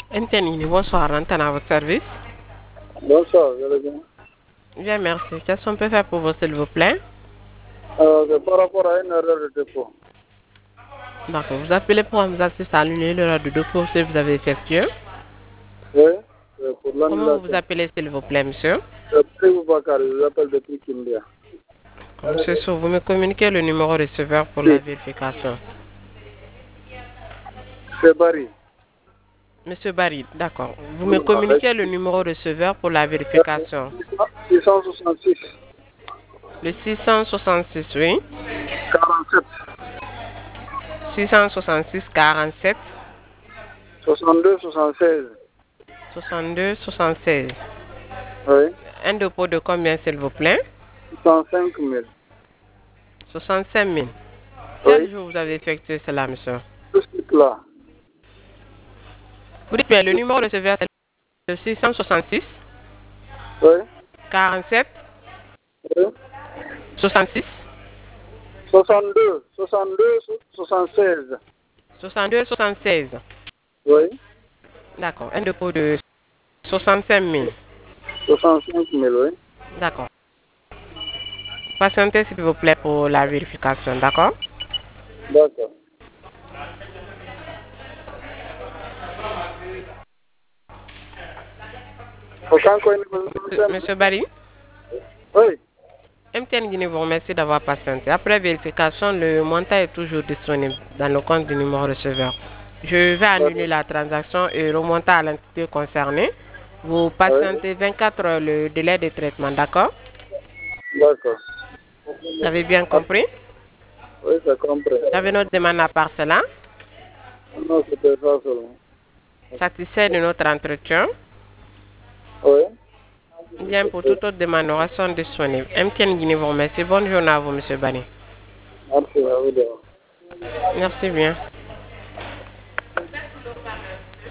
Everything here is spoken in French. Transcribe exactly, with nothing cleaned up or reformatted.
Anthony, bonsoir, Antoine à votre service. Bonsoir, vous allez bien? Bien, merci. Qu'est-ce qu'on peut faire pour vous, s'il vous plaît? Euh, c'est par rapport à une erreur de dépôt. D'accord. Vous appelez pour nous assister à annuler l'heure de dépôt que vous avez effectué. Oui, c'est pour Comment vous vous l'annulation. appelez, s'il vous plaît, monsieur? C'est Privou Bakar, je vous appelle depuis Kimbia. Monsieur Sow, vous me communiquez le numéro receveur pour la Oui, vérification. c'est Barry. Monsieur Barry, d'accord. Vous me Oui, avec communiquez le numéro receveur pour la vérification. six cent soixante-six, Le six cent soixante-six, oui. quarante-sept, six cent soixante-six, quarante-sept, soixante-deux, soixante-seize. soixante-deux, soixante-seize. Oui, Un dépôt de combien, s'il vous plaît? cent cinq mille. soixante-cinq mille. Oui, Quel jour vous avez effectué cela, monsieur? tout ce là. Vous dites bien, le numéro receveur, c'est le six cent soixante-six, Oui, quarante-sept, oui. soixante-six, soixante-deux, soixante-deux, soixante-seize. soixante-deux, soixante-seize. Oui, D'accord. Un dépôt de soixante-cinq mille. soixante-cinq mille, oui. D'accord. Patientez, s'il vous plaît, pour la vérification. D'accord? D'accord. Aucun quoi, Monsieur Monsieur Barry, oui, M T N Guinée vous remercie d'avoir patienté. Après vérification, le montant est toujours disponible dans le compte du numéro receveur. Je vais annuler d'accord. la transaction et remonter à l'entité concernée. Vous Oui, patientez vingt-quatre heures le délai de traitement. D'accord? d'accord. Vous avez bien Ah, compris? oui, c'est compris. Vous avez notre demande à part cela. Non, c'était ça seulement. Satisfait de notre entretien. Oui. Bien, pour toute autre demande, nous restons disponibles. M T N Guinée vous remercie. Bonne journée à vous, Monsieur Barry. Merci à vous. Merci bien.